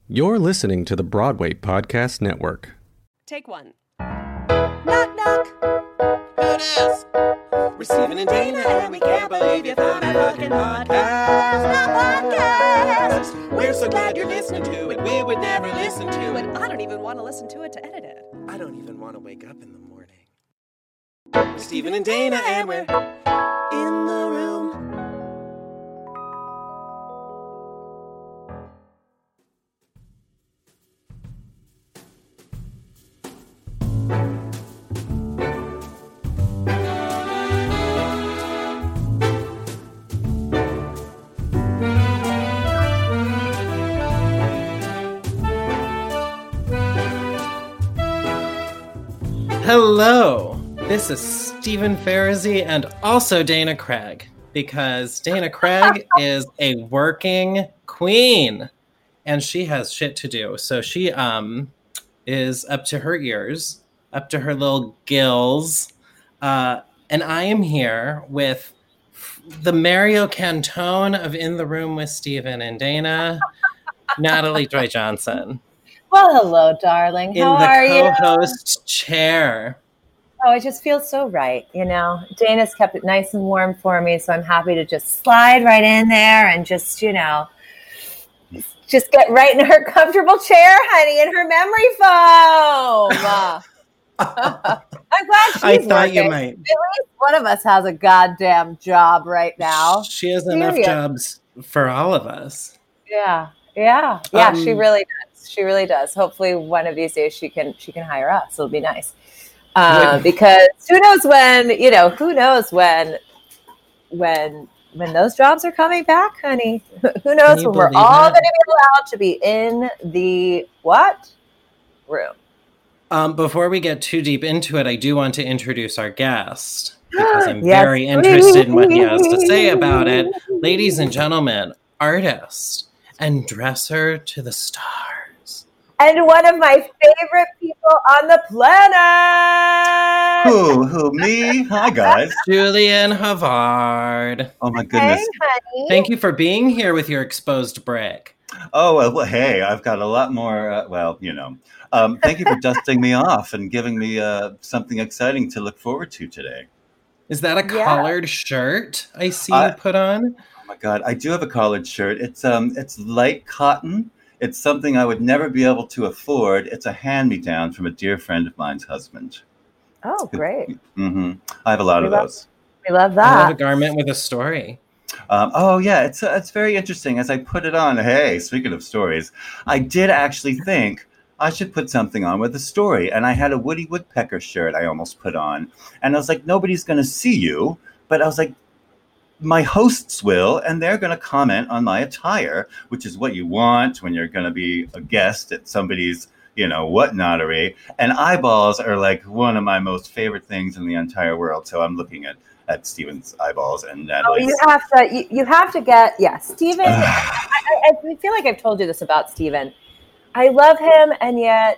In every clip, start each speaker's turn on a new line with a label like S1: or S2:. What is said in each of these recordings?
S1: You're listening to the Broadway Podcast Network.
S2: Take one. Knock, knock.
S3: Who it is? We're Stephen and Dana, and we can't believe you found our fucking podcast. We're so glad you're listening to it. We would never listen to it.
S2: I don't even want to listen to it to edit it.
S3: I don't even want to wake up in the morning. We're Stephen and Dana, and we're in the room.
S4: Hello, this is Stephen Farazi and also Dana Craig, because Dana Craig is a working queen and she has shit to do. So she is up to her ears, up to her little gills. And I am here with the Mario Cantone of In the Room with Stephen and Dana, Natalie Joy Johnson.
S5: Well, hello, darling. How are you?
S4: In the co-host chair.
S5: Oh, it just feels so right, you know. Dana's kept it nice and warm for me, so I'm happy to just slide right in there and just, you know, just get right in her comfortable chair, honey, in her memory foam. I'm glad she's
S4: I thought
S5: working.
S4: you might.
S5: At least one of us has a goddamn job right now.
S4: She has enough jobs for all of us.
S5: Yeah, she really does. She really does. Hopefully one of these days she can hire us. It'll be nice. Because who knows when those jobs are coming back, honey. Who knows when we're all going to be allowed to be in the what? Room.
S4: Before we get too deep into it, I do want to introduce our guest because I'm very interested in what he has to say about it. Ladies and gentlemen, artist and dresser to the stars.
S5: And one of my favorite people on the planet.
S6: Who, me? Hi, guys.
S4: Julian Havard.
S6: Oh, my goodness.
S5: Hey, honey.
S4: Thank you for being here with your exposed brick.
S6: Oh, well, hey, I've got a lot more, thank you for dusting me off and giving me something exciting to look forward to today.
S4: Is that a collared shirt I see you put on?
S6: Oh, my God. I do have a collared shirt. It's light cotton. It's something I would never be able to afford. It's a hand-me-down from a dear friend of mine's husband.
S5: Oh, great.
S6: Mm-hmm. I have a lot of those.
S5: We love that.
S4: I have a garment with a story.
S6: It's very interesting. As I put it on, hey, speaking of stories, I did actually think I should put something on with a story. And I had a Woody Woodpecker shirt I almost put on. And I was like, nobody's going to see you. But I was like, my hosts will, and they're going to comment on my attire, which is what you want when you're going to be a guest at somebody's, whatnottery. And eyeballs are like one of my most favorite things in the entire world. So I'm looking at Stephen's eyeballs and Natalie's.
S5: Oh, you have to get, Stephen. I feel like I've told you this about Stephen. I love him, and yet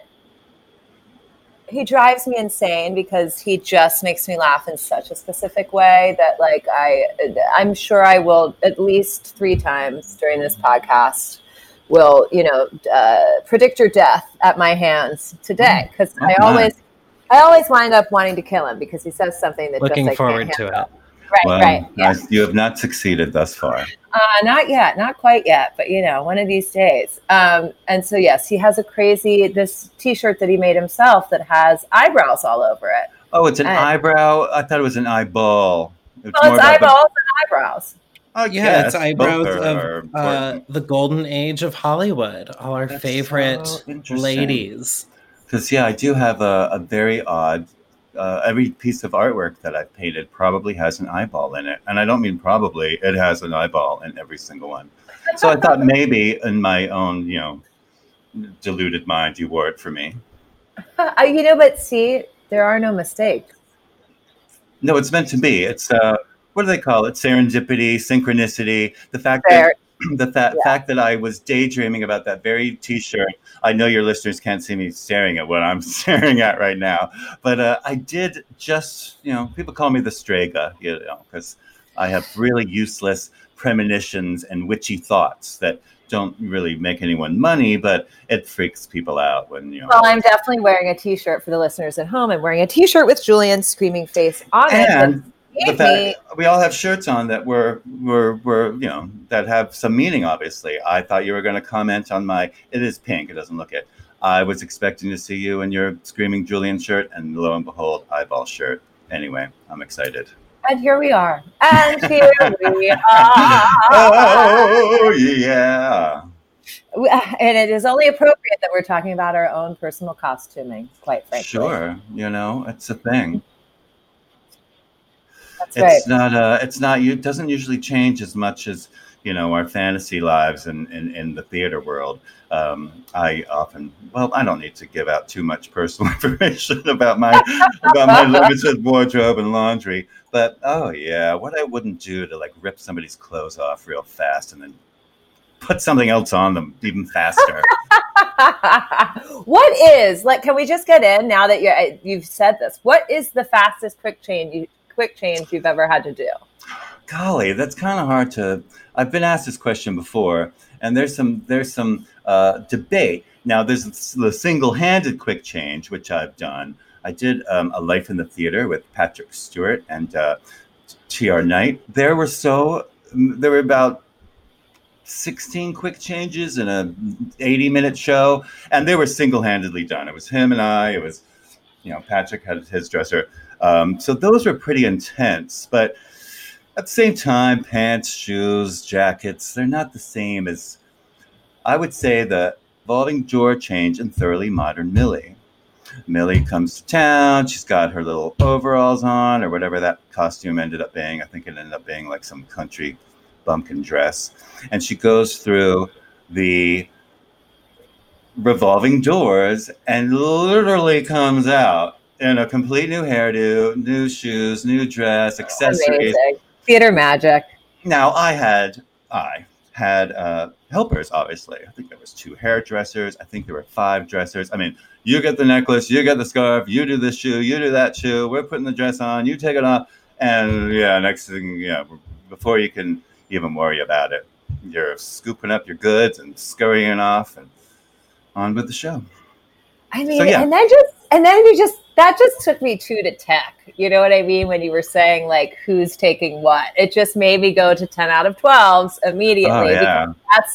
S5: he drives me insane because he just makes me laugh in such a specific way that, like, I'm sure I will at least 3 times during this podcast will, predict your death at my hands today, because I always wind up wanting to kill him because he says something that
S4: looking
S5: just I
S4: forward
S5: can't
S4: to
S5: handle.
S4: it.
S5: Right.
S6: You have not succeeded thus far.
S5: Not yet, not quite yet, but one of these days. And so yes, he has this T-shirt that he made himself that has eyebrows all over it.
S6: Oh, it's an eyebrow. I thought it was an eyeball.
S5: It's eyeballs and eyebrows.
S6: Oh
S4: yeah, it's eyebrows of the golden age of Hollywood. All our favorite ladies.
S6: Because I do have a very odd. Every piece of artwork that I've painted probably has an eyeball in it. And I don't mean probably, it has an eyeball in every single one. So I thought maybe in my own, deluded mind, you wore it for me.
S5: But see, there are no mistakes.
S6: No, it's meant to be. It's, what do they call it? Serendipity, synchronicity. The fact that I was daydreaming about that very T-shirt. I know your listeners can't see me staring at what I'm staring at right now, but I did just, people call me the Strega, because I have really useless premonitions and witchy thoughts that don't really make anyone money, but it freaks people out when
S5: Well, I'm definitely wearing a T-shirt for the listeners at home. I'm wearing a T-shirt with Julian's screaming face on it.
S6: And the fact we all have shirts on that were that have some meaning. Obviously, I thought you were going to comment on my. It is pink. It doesn't look it. I was expecting to see you in your screaming Julian shirt, and lo and behold, eyeball shirt. Anyway, I'm excited.
S5: And here we are. And here we are.
S6: Oh yeah.
S5: And it is only appropriate that we're talking about our own personal costuming, quite frankly.
S6: Sure, it's a thing.
S5: That's right.
S6: It's not. It doesn't usually change as much as our fantasy lives in the theater world. I don't need to give out too much personal information about my limited wardrobe and laundry. But oh yeah, what I wouldn't do to like rip somebody's clothes off real fast and then put something else on them even faster.
S5: What is can we just get in now that you've said this? What is the fastest quick change you've ever had to do?
S6: Golly, that's kind of hard to. I've been asked this question before, and there's some debate. Now, there's the single-handed quick change, which I've done. I did A Life in the Theater with Patrick Stewart and T.R. Knight. There were about 16 quick changes in a 80-minute show, and they were single-handedly done. It was him and I. It was, Patrick had his dresser. So those were pretty intense, but at the same time, pants, shoes, jackets, they're not the same as, I would say, the evolving door change in Thoroughly Modern Millie. Millie comes to town. She's got her little overalls on or whatever that costume ended up being. I think it ended up being like some country bumpkin dress. And she goes through the revolving doors and literally comes out in a complete new hairdo, new shoes, new dress, accessories.
S5: Amazing. Theater magic.
S6: Now, I had helpers, obviously. I think there was 2 hairdressers. I think there were 5 dressers. I mean, you get the necklace, you get the scarf, you do this shoe, you do that shoe. We're putting the dress on, you take it off. And next thing, before you can even worry about it, you're scooping up your goods and scurrying off and on with the show.
S5: I mean, and then that just took me to tech. You know what I mean? When you were saying like who's taking what, it just made me go to 10 out of 12s immediately.
S6: Oh, yeah.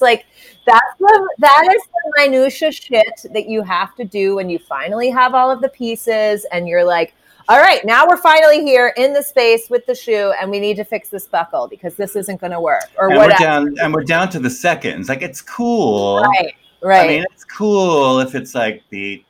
S5: That is the minutia shit that you have to do when you finally have all of the pieces and you're like, all right, now we're finally here in the space with the shoe and we need to fix this buckle because this isn't going to work or whatever.
S6: We're down to the seconds. Like, it's cool.
S5: Right.
S6: I mean, it's cool if it's like beat,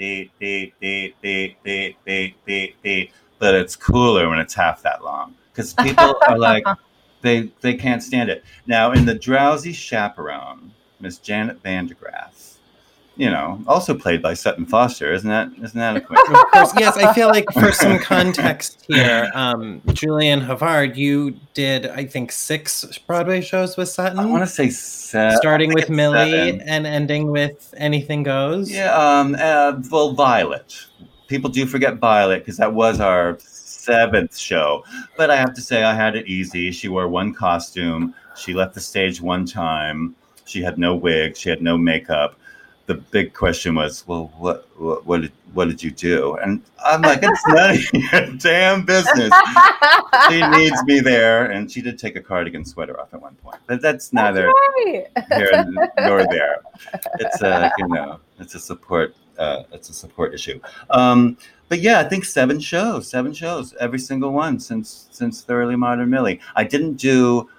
S6: but it's cooler when it's half that long because people are like, they can't stand it. Now, in The Drowsy Chaperone, Miss Janet Vandergraff, also played by Sutton Foster, isn't that a quick?
S4: Of course, yes. I feel like for some context here, Julian Havard, you did, I think, 6 Broadway shows with Sutton.
S6: I want to say 7.
S4: Starting with Millie and ending with Anything Goes.
S6: Yeah, Violet. People do forget Violet because that was our 7th show. But I have to say I had it easy. She wore 1 costume. She left the stage 1 time. She had no wig. She had no makeup. The big question was, well, what did you do? And I'm like, it's none of your damn business. She needs me there, and she did take a cardigan sweater off at one point, but that's neither here nor there. It's it's a support issue. But yeah, I think 7 shows, every single one since Thoroughly Modern Millie. I didn't do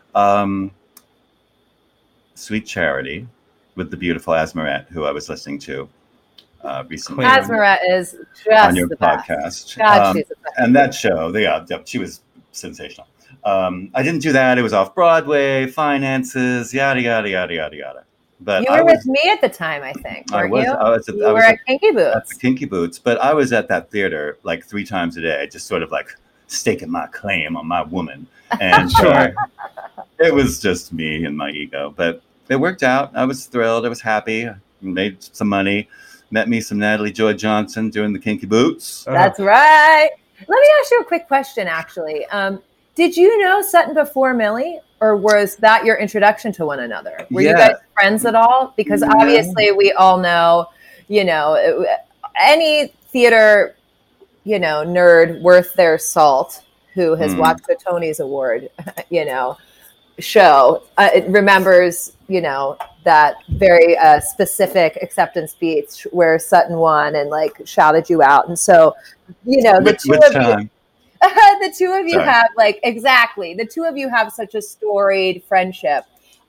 S6: Sweet Charity with the beautiful Asmaret, who I was listening to recently.
S5: Asmaret is just
S6: on your
S5: the
S6: podcast.
S5: God, she's the best.
S6: And that show, she was sensational. I didn't do that. It was off Broadway, finances, yada, yada, yada, yada, yada. But
S5: you were with me at the time, I think, weren't you? You were at Kinky Boots.
S6: At the Kinky Boots, but I was at that theater like 3 times a day, just sort of like staking my claim on my woman. And it was just me and my ego. But it worked out. I was thrilled. I was happy. Made some money. Met me some Natalie Joy Johnson doing the Kinky Boots.
S5: That's right. Let me ask you a quick question, actually. Did you know Sutton before Millie? or was that your introduction to one another? Were you
S6: Yeah.
S5: guys friends at all? Because obviously we all know, any theater, nerd worth their salt who has watched the Tony's Award, show, it remembers, that very specific acceptance speech where Sutton won and like shouted you out. And so, the two of you have the two of you have such a storied friendship.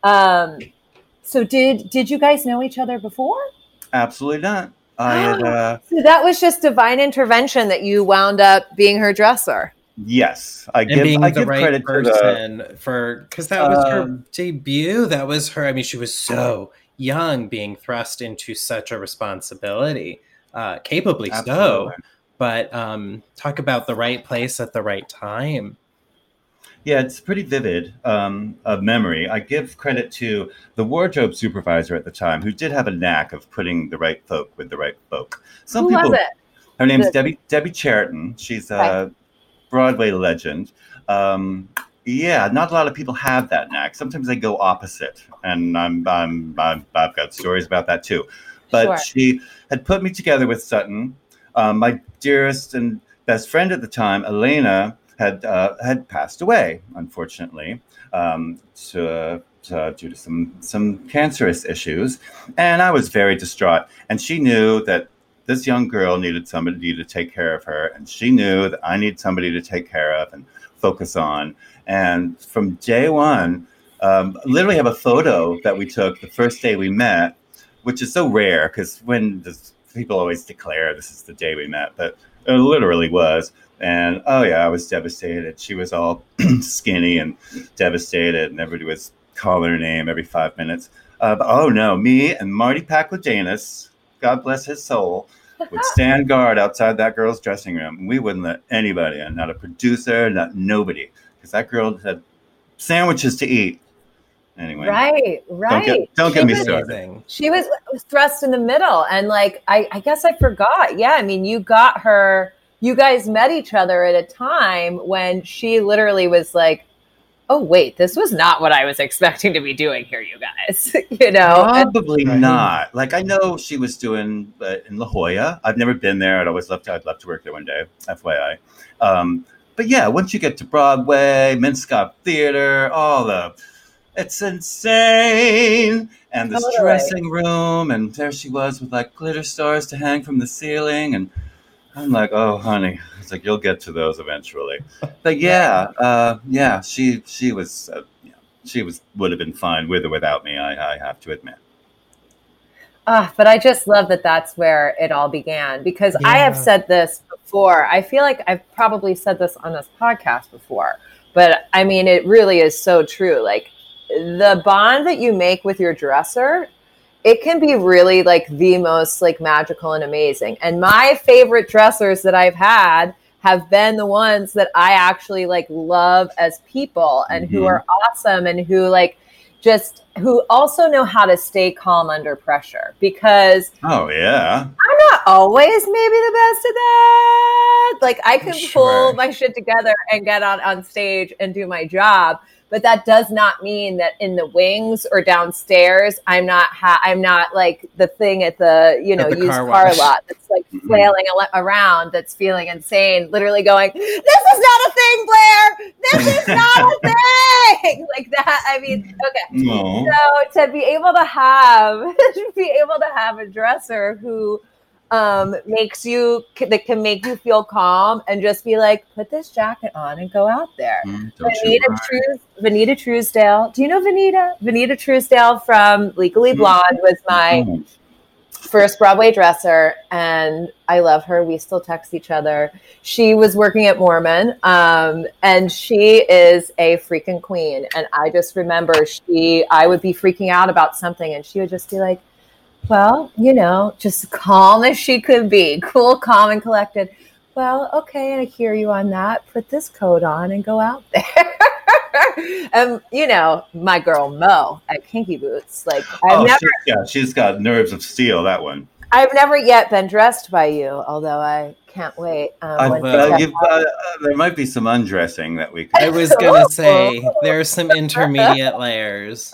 S5: So did you guys know each other before?
S6: Absolutely not. I had,
S5: so that was just divine intervention that you wound up being her dresser.
S6: Yes, I give credit
S4: person because that was her debut. That was her. I mean, she was so young, being thrust into such a responsibility, capably so. But talk about the right place at the right time.
S6: Yeah, it's pretty vivid of memory. I give credit to the wardrobe supervisor at the time, who did have a knack of putting the right folk with the right folk.
S5: Who was it?
S6: Her name's Debbie Cheriton. She's a Broadway legend. Not a lot of people have that knack. Sometimes they go opposite, and I've got stories about that too. But she had put me together with Sutton. My dearest and best friend at the time, Elena, had passed away, unfortunately, due to some cancerous issues, and I was very distraught. And she knew that this young girl needed somebody to take care of her, and she knew that I needed somebody to take care of and focus on. And from day one, literally have a photo that we took the first day we met, which is so rare because people always declare this is the day we met, but it literally was. And I was devastated. She was all skinny and devastated, and everybody was calling her name every 5 minutes. Me and Marty Paklajanis, God bless his soul, would stand guard outside that girl's dressing room. We wouldn't let anybody in, not a producer, not nobody, because that girl had sandwiches to eat. Anyway,
S5: right.
S6: Don't get me started.
S5: She was thrust in the middle, and I guess I forgot. Yeah, I mean, you got her. You guys met each other at a time when she literally was like, "Oh wait, this was not what I was expecting to be doing here, you guys."
S6: Probably not. Like, I know she was doing in La Jolla. I've never been there. I'd love to work there one day, FYI. But yeah, once you get to Broadway, Minskoff Theater, it's insane. And this dressing room, and there she was with like glitter stars to hang from the ceiling, and I'm like, oh, honey. It's like, you'll get to those eventually. But she would have been fine with or without me, I have to admit.
S5: But I just love that that's where it all began, because I have said this before. I feel like I've probably said this on this podcast before, but I mean, it really is so true. Like, the bond that you make with your dresser, it can be really like the most like magical and amazing. And my favorite dressers that I've had have been the ones that I actually like love as people, and who are awesome, and who who also know how to stay calm under pressure, because I'm not always maybe the best at that. Like, I can pull my shit together and get on stage and do my job. But that does not mean that in the wings or downstairs, I'm not like the thing at the used car lot that's like flailing around, that's feeling insane, literally going, "This is not a thing, Blair. This is not a thing." Like that. I mean, okay. No. So to be able to have a dresser who that can make you feel calm and just be like, put this jacket on and go out there. Vanita Truesdale. Do you know Vanita? Vanita Truesdale from Legally Blonde was my first Broadway dresser, and I love her. We still text each other. She was working at Mormon, and she is a freaking queen. And I just remember I would be freaking out about something, and she would just be like, well, just calm as she could be, cool, calm, and collected. Well, okay, I hear you on that. Put this coat on and go out there. And my girl Mo at Kinky Boots, like she's got
S6: nerves of steel. That one.
S5: I've never yet been dressed by you, although I can't wait.
S6: There might be some undressing that we can.
S4: I was going to say, there's some intermediate layers.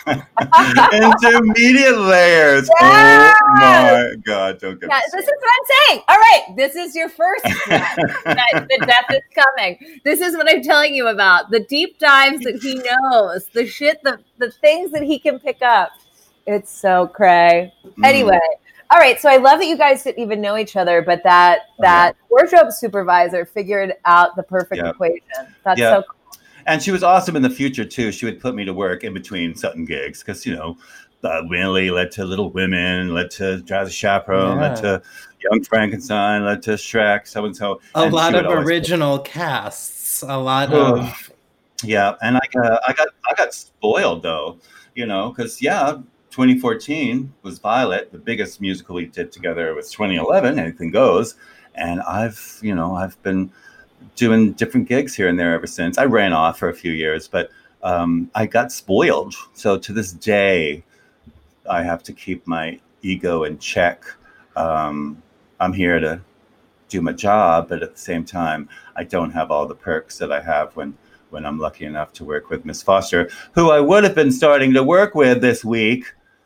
S6: Intermediate layers.
S5: Yes!
S6: Oh my God. Don't get me
S5: This is what I'm saying. All right. This is your first step. The death is coming. This is what I'm telling you about. The deep dives that he knows, the shit, the things that he can pick up. It's so cray. Anyway. All right, so I love that you guys didn't even know each other, but that wardrobe supervisor figured out the perfect equation. That's so cool.
S6: And she was awesome in the future, too. She would put me to work in between Sutton gigs because, Willie led to Little Women, led to Jazz Chaperone, led to Young Frankenstein, led to Shrek, so-and-so.
S4: A lot of original casts, a lot of...
S6: Yeah, and I got spoiled, though, because, 2014 was Violet. The biggest musical we did together was 2011, Anything Goes. And I've been doing different gigs here and there ever since. I ran off for a few years, but I got spoiled. So to this day, I have to keep my ego in check. I'm here to do my job, but at the same time, I don't have all the perks that I have when I'm lucky enough to work with Miss Foster, who I would have been starting to work with this week.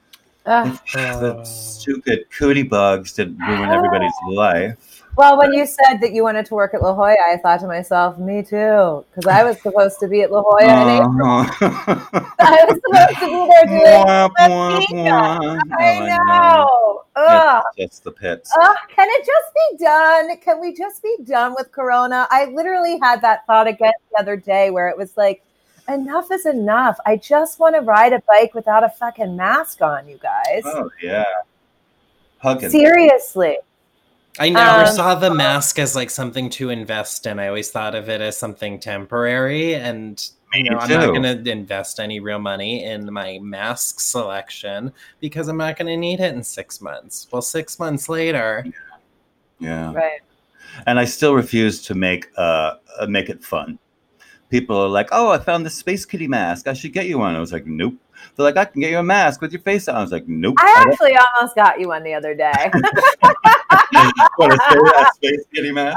S6: The stupid cootie bugs that ruin everybody's life.
S5: Well, when you said that you wanted to work at La Jolla, I thought to myself, me too, because I was supposed to be at La Jolla in April. I was supposed to be there doing I know.
S6: It's the pits.
S5: Can it just be done? Can we just be done with Corona? I literally had that thought again the other day where it was like, enough is enough. I just want to ride a bike without a fucking mask on, you guys.
S6: Oh, yeah. Hugging.
S5: Seriously.
S4: I never saw the mask as like something to invest in. I always thought of it as something temporary. And I'm not going to invest any real money in my mask selection because I'm not going to need it in 6 months. Well, 6 months later.
S6: Yeah.
S5: Right.
S6: And I still refuse to make it fun. People are like, oh, I found this Space Kitty mask. I should get you one. I was like, nope. They're like, I can get you a mask with your face on. I was like, nope.
S5: I actually almost got you one the other day.
S6: What, a Space Kitty mask?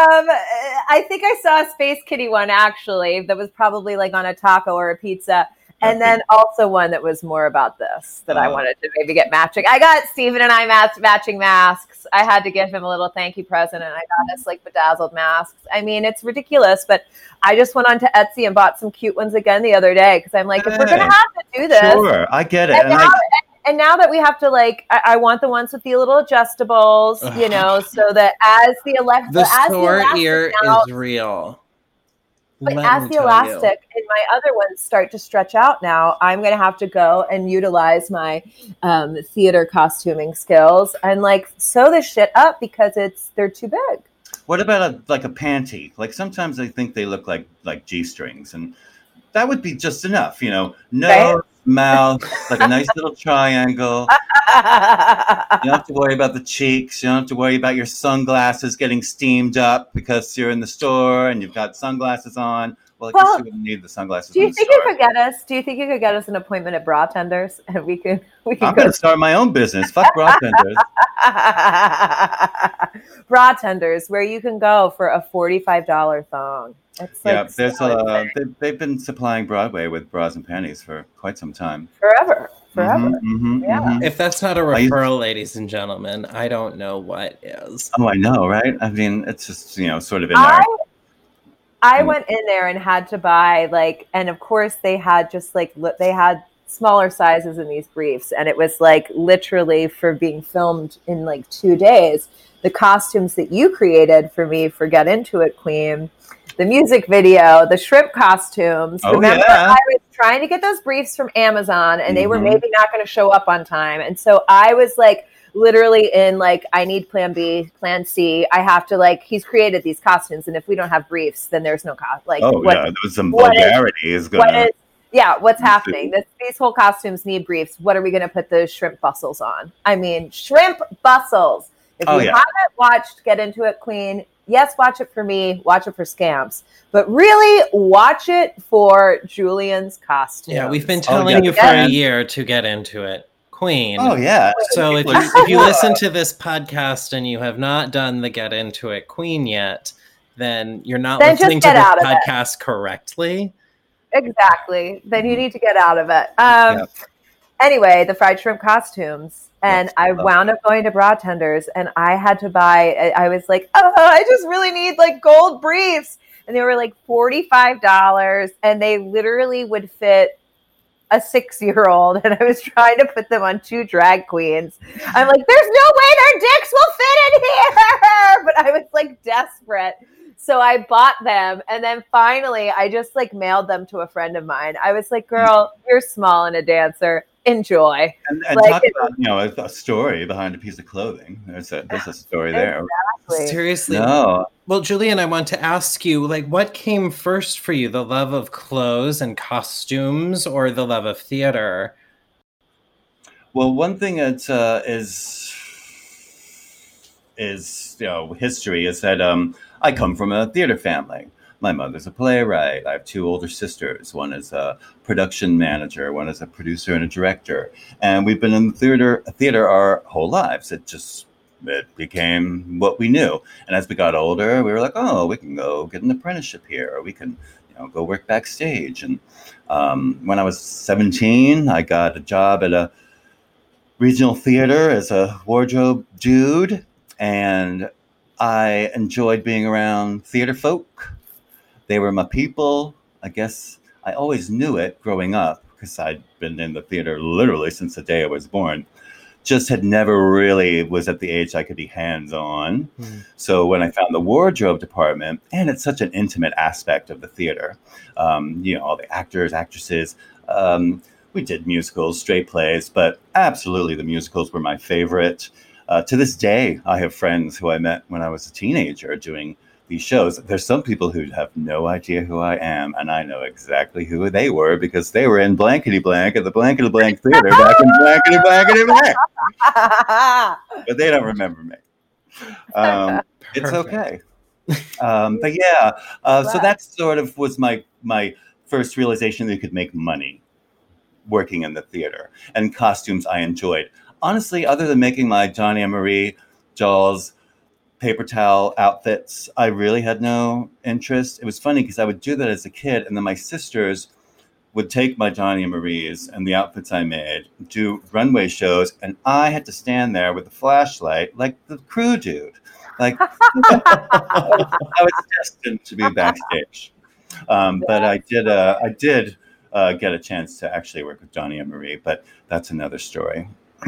S5: I think I saw a Space Kitty one, actually, that was probably like on a taco or a pizza. And then also one that was more about this that I wanted to maybe get matching. I got Steven and I matching masks. I had to give him a little thank you present, and I got us like bedazzled masks. I mean, it's ridiculous, but I just went on to Etsy and bought some cute ones again the other day because I'm like, if we're going to have to do this.
S6: Sure, I get it.
S5: And now that we have to I want the ones with the little adjustables, so that as the
S4: sore ear is real.
S5: But as the elastic in my other ones start to stretch out now, I'm going to have to go and utilize my theater costuming skills and sew this shit up because they're too big.
S6: What about a panty? Like sometimes I think they look like G-strings, and that would be just enough, nose, right? Mouth, like a nice little triangle. You don't have to worry about the cheeks. You don't have to worry about your sunglasses getting steamed up because you're in the store and you've got sunglasses on. Well, I guess you wouldn't need the sunglasses.
S5: Do you think you could get us? Do you think you could get us an appointment at Bra Tenders, and we can?
S6: I'm going to start my own business. Fuck Bra Tenders.
S5: Bra Tenders, where you can go for a $45 thong.
S6: They've been supplying Broadway with bras and panties for quite some time.
S5: Forever.
S4: If that's not a referral, ladies and gentlemen, I don't know what is.
S6: Oh, I know, right? I mean, it's just sort of in there.
S5: I went in there and had to buy and of course they had they had smaller sizes in these briefs, and it was literally for being filmed in 2 days. The costumes that you created for me for Get Into It, Queen. The music video, the shrimp costumes. Remember, I was trying to get those briefs from Amazon, and they were maybe not going to show up on time. And so I was literally in I need plan B, plan C. I have to he's created these costumes, and if we don't have briefs, then there's no
S6: there was some vulgarity
S5: what's happening? These whole costumes need briefs. What are we going to put the shrimp bustles on? I mean, shrimp bustles. If you haven't watched Get Into It, Queen, yes, watch it for me, watch it for Scamps, but really watch it for Julian's costume.
S4: Yeah, we've been telling you for a year to get into it, queen.
S6: Oh yeah.
S4: So if you listen to this podcast and you have not done the Get Into It Queen yet, then you're not
S5: Then
S4: listening
S5: just
S4: to
S5: get
S4: this
S5: out of it.
S4: podcast correctly.
S5: Exactly. Then you need to get out of it.
S6: Yeah.
S5: Anyway, the fried shrimp costumes. And
S6: Yes,
S5: I wound up going to Bra Tenders, and I had to buy, I was like, oh, I just really need like gold briefs. And they were like $45, and they literally would fit a 6-year-old. And I was trying to put them on 2 drag queens. I'm like, there's no way their dicks will fit in here. But I was like desperate. So I bought them, and then finally I just like mailed them to a friend of mine. I was like, girl, you're small and a dancer. Enjoy.
S6: And
S5: Like,
S6: talk about, a story behind a piece of clothing. There's a story there.
S5: Exactly.
S4: Seriously.
S6: No.
S4: Well, Julian, I want to ask you, like, what came first for you, the love of clothes and costumes or the love of theater?
S6: Well, one thing that is history is that I come from a theater family. My mother's a playwright. I have 2 older sisters. One is a production manager. One is a producer and a director. And we've been in the theater our whole lives. It became what we knew. And as we got older, we were like, oh, we can go get an apprenticeship here, or we can go work backstage. And when I was 17, I got a job at a regional theater as a wardrobe dude. And I enjoyed being around theater folk. They were my people. I guess I always knew it growing up because I'd been in the theater literally since the day I was born. Just had never really was at the age I could be hands-on. So when I found the wardrobe department, and it's such an intimate aspect of the theater, all the actors, actresses, we did musicals, straight plays, but absolutely the musicals were my favorite. To this day, I have friends who I met when I was a teenager doing these shows. There's some people who have no idea who I am, and I know exactly who they were because they were in Blankety Blank at the Blankety Blank Theater back in Blankety Blankety Blank. But they don't remember me. It's okay. But yeah, so that sort of was my first realization that you could make money working in the theater. And costumes I enjoyed. Honestly, other than making my Johnny and Marie, Jaws, paper towel outfits, I really had no interest. It was funny because I would do that as a kid, and then my sisters would take my Johnny and Marie's and the outfits I made, do runway shows, and I had to stand there with a flashlight like the crew dude. Like I was destined to be backstage. But I did get a chance to actually work with Johnny and Marie, but that's another story.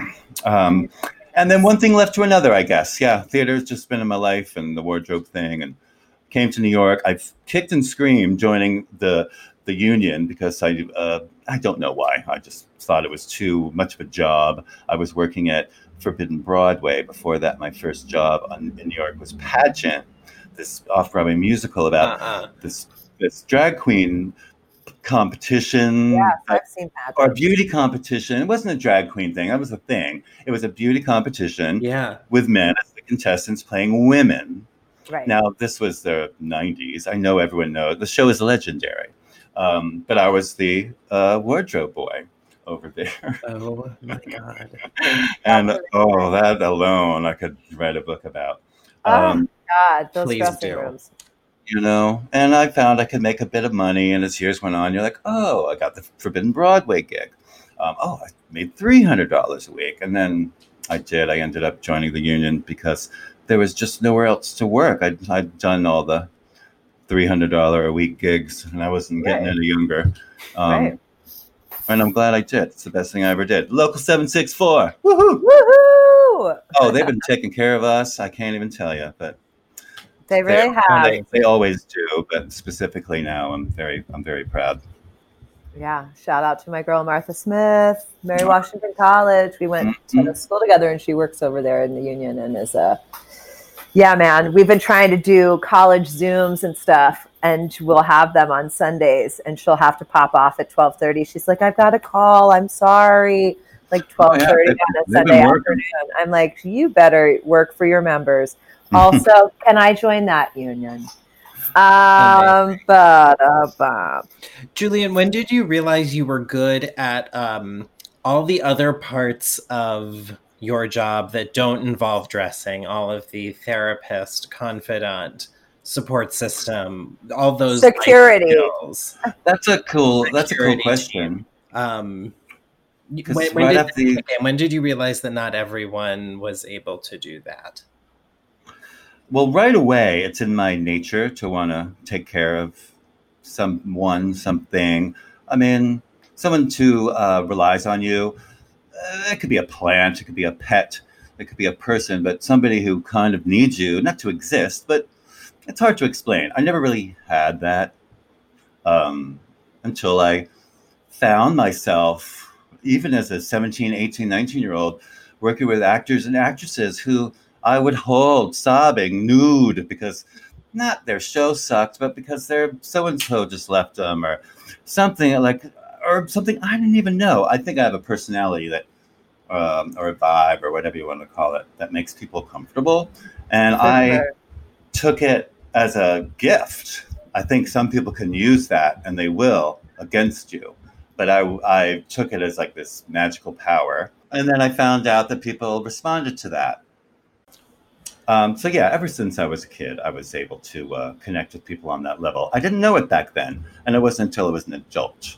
S6: And then one thing led to another, I guess. Yeah, theater's just been in my life, and the wardrobe thing, and came to New York. I've kicked and screamed joining the union because I don't know why. I just thought it was too much of a job. I was working at Forbidden Broadway. Before that, my first job in New York was Pageant, this off-Broadway musical about this drag queen competition.
S5: Yeah, I've seen that.
S6: Or a beauty competition. It wasn't a drag queen thing. That was a thing. It was a beauty competition with men as the contestants playing women.
S5: Right.
S6: Now, this was the 90s. I know everyone knows. The show is legendary. But I was the wardrobe boy over there.
S4: Oh, my God.
S6: And, that alone I could write a book about.
S5: God, those
S4: Please
S5: dressing
S4: do.
S5: rooms.
S6: And I found I could make a bit of money. And as years went on, you're like, oh, I got the Forbidden Broadway gig. I made $300 a week. And then I ended up joining the union because there was just nowhere else to work. I'd done all the $300 a week gigs, and I wasn't getting any younger.
S5: Right.
S6: And I'm glad I did. It's the best thing I ever did. Local 764. Woohoo!
S5: Woohoo!
S6: Oh, they've been taking care of us. I can't even tell you, but
S5: They really have.
S6: They always do, but specifically now, I'm very proud.
S5: Yeah. Shout out to my girl, Martha Smith, Mary Washington College. We went to the school together, and she works over there in the union and is yeah, man, we've been trying to do college Zooms and stuff, and we'll have them on Sundays, and she'll have to pop off at 12:30. She's like, I've got a call. I'm sorry. Like 12:30 on a Sunday afternoon. I'm like, you better work for your members. Also, can I join that union?
S4: Julian, when did you realize you were good at all the other parts of your job that don't involve dressing, all of the therapist, confidant, support system, all those
S5: Security.
S4: skills.
S6: That's a cool
S4: Security.
S6: question.
S4: When,
S6: Right
S4: when, did,
S6: after the-
S4: okay, when did you realize that not everyone was able to do that?
S6: Well, right away, it's in my nature to want to take care of something. I mean, someone who relies on you. It could be a plant, it could be a pet, it could be a person, but somebody who kind of needs you, not to exist, but it's hard to explain. I never really had that until I found myself, even as a 17, 18, 19-year-old, working with actors and actresses who I would hold sobbing nude because not their show sucked, but because their so-and-so just left them or something or something I didn't even know. I think I have a personality that, or a vibe or whatever you want to call it, that makes people comfortable. And I took it as a gift. I think some people can use that and they will against you. But I took it as like this magical power. And then I found out that people responded to that. So yeah, ever since I was a kid, I was able to connect with people on that level. I didn't know it back then. And it wasn't until I was an adult.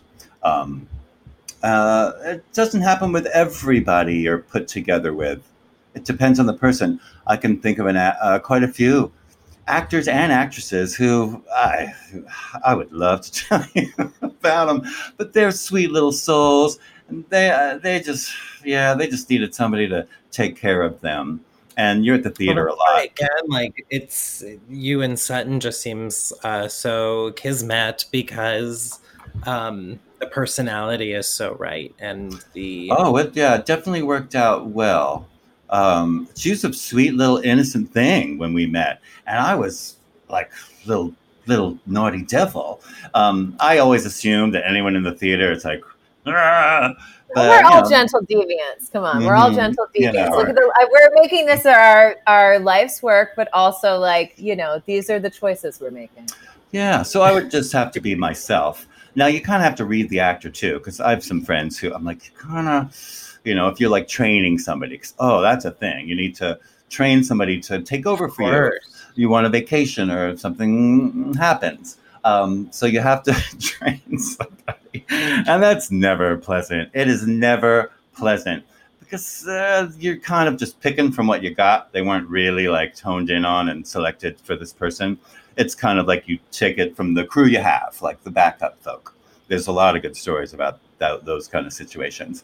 S6: It doesn't happen with everybody you're put together with. It depends on the person. I can think of quite a few actors and actresses who I would love to tell you about them, but they're sweet little souls, and they just needed somebody to take care of them. And you're at the theater a lot.
S4: Again, like it's you and Sutton just seems so kismet because the personality is so right, and it definitely worked out well. She was a sweet little innocent thing when we met, and I was like little naughty devil. I always assumed that anyone in the theater is like, "Argh!" But,
S5: we're all gentle deviants. Come on, we're all gentle deviants.
S6: You know,
S5: Look at we're making this our life's work, but also these are the choices we're making.
S6: Yeah, so I would just have to be myself. Now you kind of have to read the actor too, because I have some friends who I'm like, kind of, if you're like training somebody, that's a thing. You need to train somebody to take over for you. You want a vacation or something happens. So you have to train somebody. And that's never pleasant. It is never pleasant because you're kind of just picking from what you got. They weren't really like toned in on and selected for this person. It's kind of like you take it from the crew you have, like the backup folk. There's a lot of good stories about those kind of situations.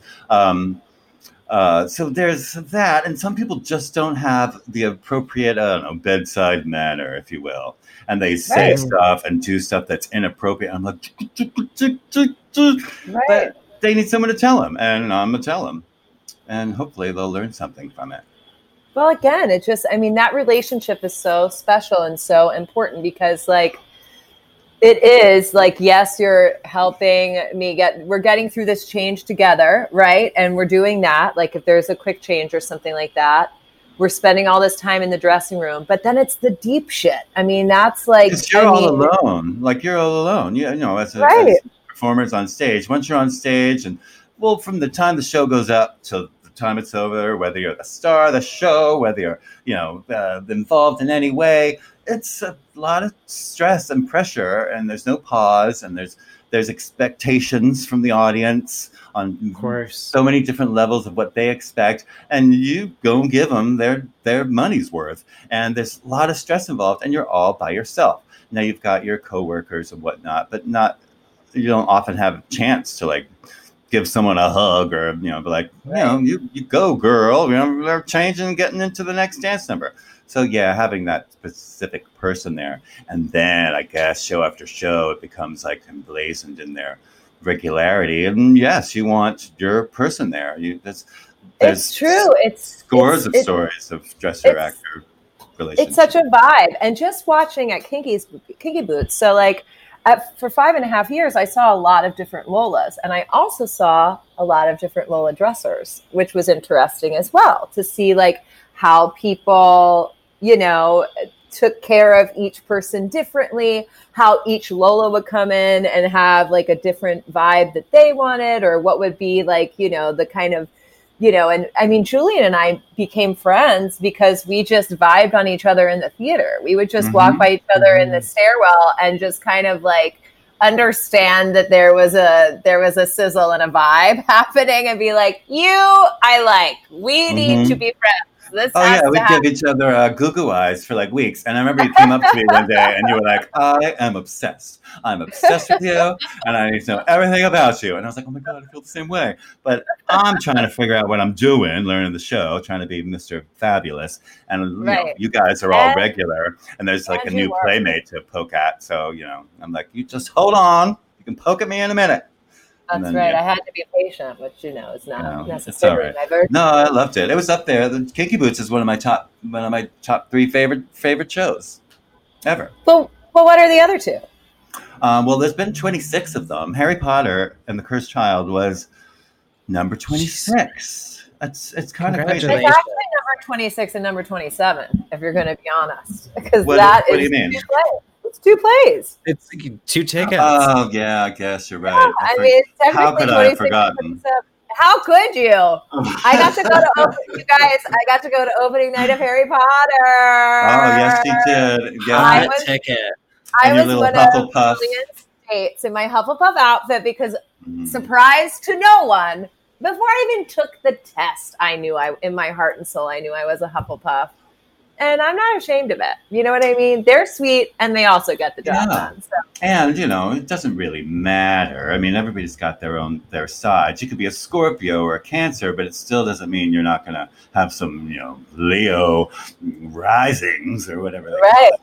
S6: So there's that. And some people just don't have the appropriate, bedside manner, if you will. And they say stuff and do stuff that's inappropriate. I'm like, but they need someone to tell them. And I'm going to tell them. And hopefully they'll learn something from it.
S5: Well, again, that relationship is so special and so important because it is yes, you're helping me we're getting through this change together, right? And we're doing that. Like if there's a quick change or something like that, we're spending all this time in the dressing room, but then it's the deep shit. I mean, that's
S6: you're all alone. Like you're all alone. As performers on stage, once you're on stage from the time the show goes up to time it's over, whether you're the star of the show, whether you're involved in any way, it's a lot of stress and pressure, and there's no pause, and there's expectations from the audience on
S4: of course
S6: so many different levels of what they expect, and you go and give them their money's worth, and there's a lot of stress involved, and you're all by yourself. Now you've got your coworkers and whatnot, but you don't often have a chance to give someone a hug or, be like, you go, girl, they're changing and getting into the next dance number. So yeah, having that specific person there. And then I guess show after show, it becomes emblazoned in their regularity. And yes, you want your person there.
S5: It's true. It's
S6: scores of stories of dresser actor relationships.
S5: It's such a vibe. And just watching at Kinky Boots. So for 5.5 years, I saw a lot of different Lolas, and I also saw a lot of different Lola dressers, which was interesting as well to see how people, took care of each person differently, how each Lola would come in and have like a different vibe that they wanted, or what would be like, you know, the kind of, you know, and I mean, Julian and I became friends because we just vibed on each other in the theater. We would just walk by each other in the stairwell and just kind of like understand that there was a sizzle and a vibe happening and be like, I like, we need to be friends. This
S6: we give each other goo eyes for like weeks. And I remember you came up to me one day and you were like, I am obsessed. I'm obsessed with you and I need to know everything about you. And I was like, oh my God, I feel the same way. But I'm trying to figure out what I'm doing, learning the show, trying to be Mr. Fabulous. And you know, you guys are all regular and there's like a new playmate to poke at. So, you know, I'm like, you just hold on. You can poke at me in a minute.
S5: That's then, right. I had to be patient, which, you know, is not necessarily
S6: my version. No, I loved it. It was up there. The Kinky Boots is one of my top 3 favorite shows ever.
S5: Well, what are the other 2?
S6: Well, there's been 26 of them. Harry Potter and the Cursed Child was number 26. It's kind of crazy.
S5: It's actually number 26 and number 27, if you're going to be honest, because
S6: what do you mean?
S5: It's 2 plays.
S1: It's 2 tickets.
S6: Oh, yeah, I guess you're right.
S5: Yeah, I mean, it's technically
S6: how could I have forgotten?
S5: How could you? I got to go to opening night of Harry Potter.
S6: Oh, yes, you did.
S4: Yeah, ticket.
S5: I was one of Julian's dates in my Hufflepuff outfit because, surprise to no one, before I even took the test, I knew in my heart and soul, I knew I was a Hufflepuff. And I'm not ashamed of it. You know what I mean? They're sweet, and they also get the job done. So.
S6: And, you know, it doesn't really matter. I mean, everybody's got their sides. You could be a Scorpio or a Cancer, but it still doesn't mean you're not going to have some, you know, Leo risings or whatever.
S5: Right.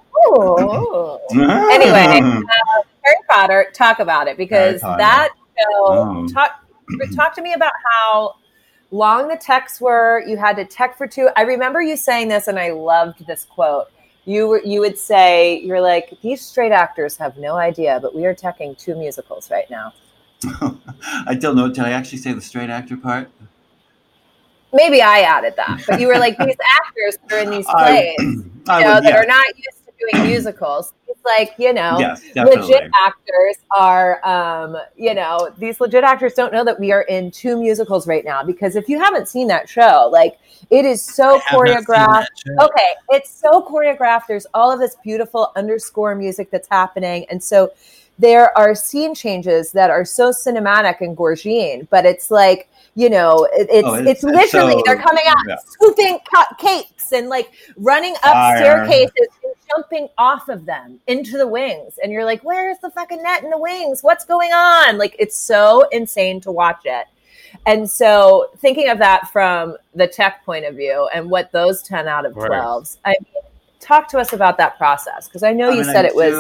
S5: Anyway, Harry Potter, talk about it, because that show, talk to me about how long the texts were. You had to tech for 2. I remember you saying this, and I loved this quote. You would say, you're like, these straight actors have no idea, but we are teching 2 musicals right now.
S6: I don't know. Did I actually say the straight actor part?
S5: Maybe I added that, but you were like, these actors that are in these plays, that are not used to doing musicals. It's like, you know, legit actors are, you know, these legit actors don't know that we are in 2 musicals right now, because if you haven't seen that show, like, it is so choreographed. Okay, it's so choreographed. There's all of this beautiful underscore music that's happening. And so there are scene changes that are so cinematic and gorgine, but it's like, you know, it's literally so, they're coming out scooping cakes and like running up staircases and jumping off of them into the wings. And you're like, where's the fucking net in the wings? What's going on? Like, it's so insane to watch it. And so thinking of that from the tech point of view and what those 10 out of 12s, I mean, talk to us about that process, because I know you said it was.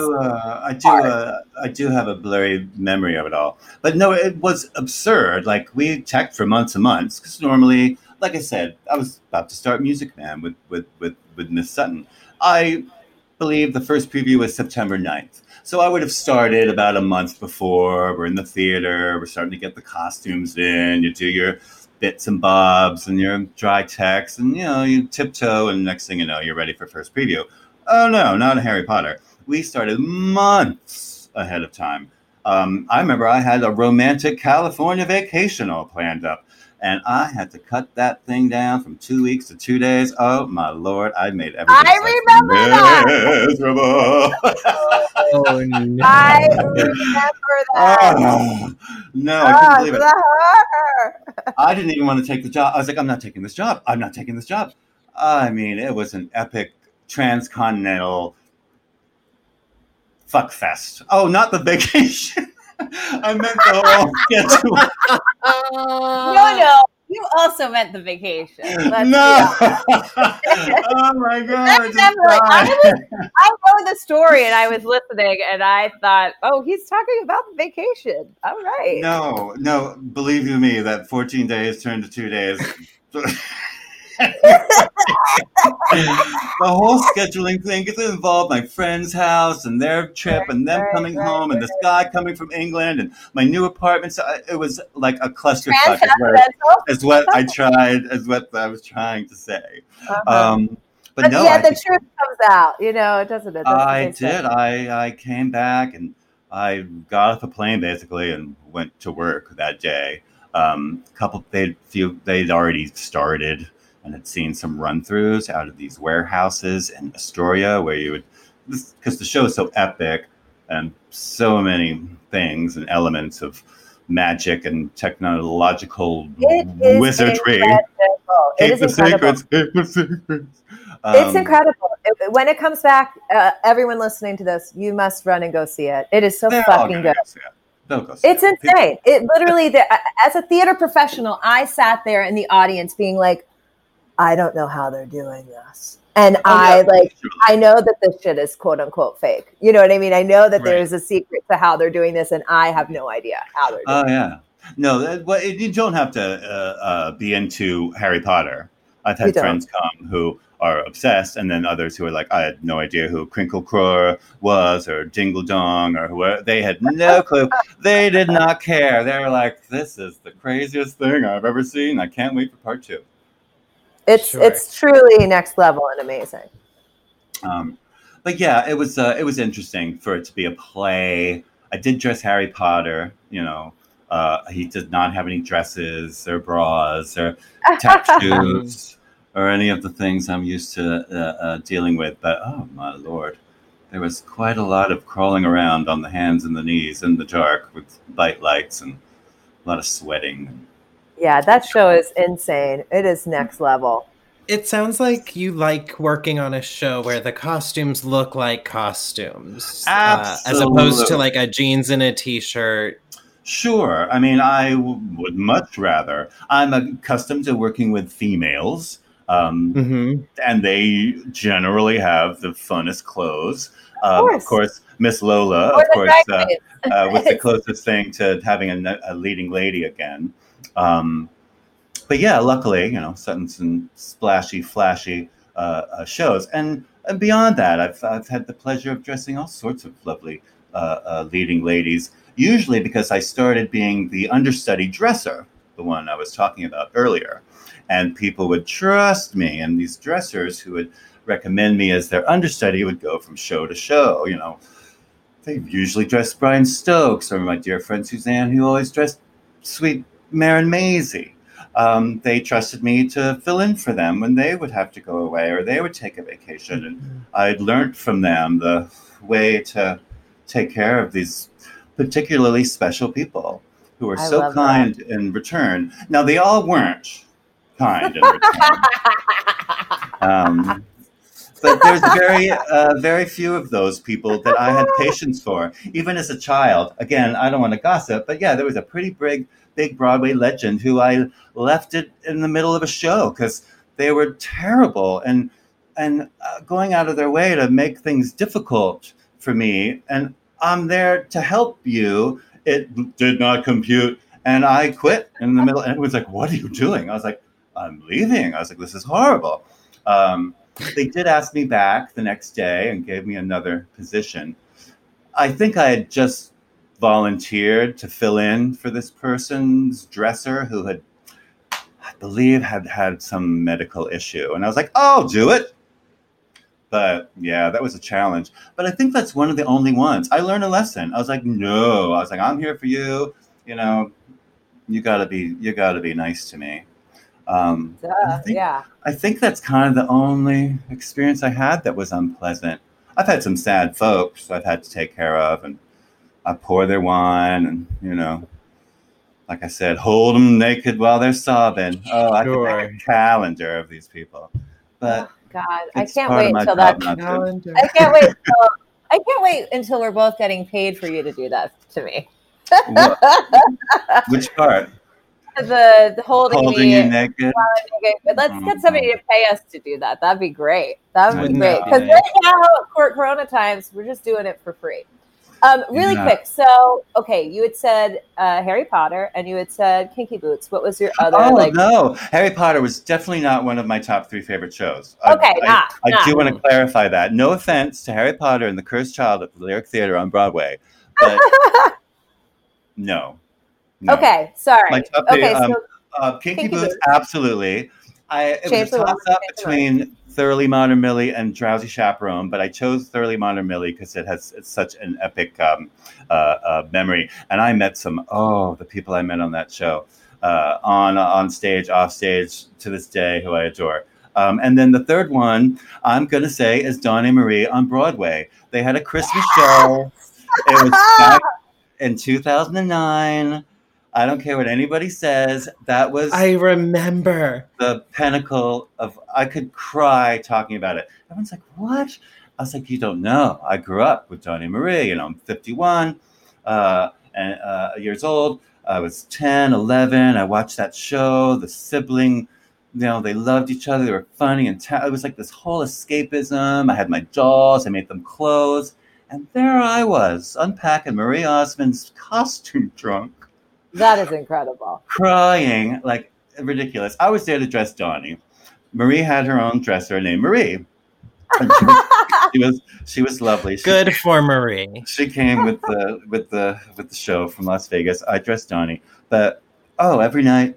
S6: I do have a blurry memory of it all, but no, it was absurd. Like, we teched for months and months, because normally, like I said, I was about to start Music Man with Miss Sutton. I believe the first preview was September 9th. So I would have started about a month before. We're in the theater. We're starting to get the costumes in. You do your bits and bobs and your dry text, and, you know, you tiptoe, and next thing you know, you're ready for first preview. Oh, no, not a Harry Potter. We started months ahead of time. I remember I had a romantic California vacation all planned up, and I had to cut that thing down from 2 weeks to 2 days. Oh, my Lord, I made everything miserable.
S5: Oh, no. I remember that.
S6: Oh, no, I couldn't believe it. I didn't even want to take the job. I was like, I'm not taking this job. I'm not taking this job. I mean, it was an epic transcontinental fuck fest. Oh, not the vacation. I meant the whole schedule.
S5: No. You also meant the vacation.
S6: No. Oh my God.
S5: I know the story, and I was listening, and I thought, oh, he's talking about the vacation. All right.
S6: No. Believe you me, that 14 days turned to 2 days. The whole scheduling thing, because it involved my friend's house and their trip and them coming home and this guy coming from England and my new apartment. So it was like a clusterfuck is what I was trying to say. But no,
S5: the truth comes out. You know, it doesn't.
S6: I did. I came back and I got off a plane basically and went to work that day. They'd already started and had seen some run-throughs out of these warehouses in Astoria where you would, because the show is so epic and so many things and elements of magic and technological wizardry.
S5: It is incredible.
S6: Keep the secrets.
S5: It's incredible. When it comes back, everyone listening to this, you must run and go see it. It is so fucking good. It's insane. It literally, as a theater professional, I sat there in the audience being like, I don't know how they're doing this. And I know that this shit is quote unquote fake. You know what I mean? I know that there's a secret to how they're doing this, and I have no idea how they're doing it. Oh,
S6: yeah. No, you don't have to be into Harry Potter. I've had friends come who are obsessed, and then others who are like, I had no idea who Crinkle Crore was, or Dingle Dong, or whoever. They had no clue. They did not care. They were like, this is the craziest thing I've ever seen. I can't wait for part 2.
S5: It's truly next level and amazing.
S6: But yeah, it was interesting for it to be a play. I did dress Harry Potter, you know. He did not have any dresses or bras or tattoos or any of the things I'm used to dealing with. But, oh, my Lord, there was quite a lot of crawling around on the hands and the knees in the dark with bright lights and a lot of sweating.
S5: Yeah, that show is insane. It is next level.
S4: It sounds like you like working on a show where the costumes look like costumes. As opposed to like a jeans and a t-shirt.
S6: Sure. I mean, I would much rather. I'm accustomed to working with females, and they generally have the funnest clothes. Of course, Miss Lola, of course, was the closest thing to having a leading lady again. But yeah, luckily, you know, some splashy, flashy shows, and beyond that, I've had the pleasure of dressing all sorts of lovely leading ladies. Usually because I started being the understudy dresser, the one I was talking about earlier, and people would trust me, and these dressers who would recommend me as their understudy would go from show to show. You know, they usually dressed Brian Stokes or my dear friend Suzanne, who always dressed sweet Marin Maisie. They trusted me to fill in for them when they would have to go away or they would take a vacation. And I'd learned from them the way to take care of these particularly special people who are so kind in return. Now, they all weren't kind in return. But there's very few of those people that I had patience for, even as a child. Again, I don't want to gossip, but yeah, there was a pretty big Broadway legend who I left it in the middle of a show because they were terrible and going out of their way to make things difficult for me. And I'm there to help you. It did not compute. And I quit in the middle. And it was like, what are you doing? I was like, I'm leaving. I was like, this is horrible. They did ask me back the next day and gave me another position. I think I had just volunteered to fill in for this person's dresser who had, I believe, had some medical issue. And I was like, I'll do it. But yeah, that was a challenge. But I think that's one of the only ones. I learned a lesson. I was like, no. I was like, I'm here for you. You know, you gotta be nice to me. I think that's kind of the only experience I had that was unpleasant. I've had some sad folks I've had to take care of, and I pour their wine, and you know, like I said, hold them naked while they're sobbing. Oh, I could make a calendar of these people, but.
S5: God, I can't wait until that calendar. I can't wait until we're both getting paid for you to do that to me.
S6: Which part?
S5: The holding me
S6: you naked.
S5: But let's get somebody to pay us to do that. That'd be great. That would be great. Because right now, Corona times, we're just doing it for free. Really quick. So, okay, you had said Harry Potter and you had said Kinky Boots. What was your other?
S6: No, Harry Potter was definitely not one of my top 3 favorite shows.
S5: Okay,
S6: I do want to clarify that. No offense to Harry Potter and the Cursed Child at the Lyric Theater on Broadway, but no.
S5: Okay, sorry.
S6: My top 3, Kinky Boots, absolutely. It was a toss-up between Thoroughly Modern Millie and Drowsy Chaperone, but I chose Thoroughly Modern Millie because it's such an epic memory. And I met the people I met on that show, on stage, off stage, to this day, who I adore. And then the third one I'm going to say is Donnie Marie on Broadway. They had a Christmas show. It was back in 2009. I don't care what anybody says. That was
S4: I remember
S6: the pinnacle of, I could cry talking about it. Everyone's like, what? I was like, you don't know. I grew up with Donnie Marie. I'm 51 years old. I was 10, 11. I watched that show. The sibling, they loved each other. They were funny. And it was like this whole escapism. I had my dolls. I made them clothes. And there I was, unpacking Marie Osmond's costume trunk.
S5: That is incredible.
S6: Crying like ridiculous. I was there to dress Donnie. Marie had her own dresser named Marie. And she was lovely.
S4: Good for Marie.
S6: She came with the show from Las Vegas. I dressed Donnie. But every night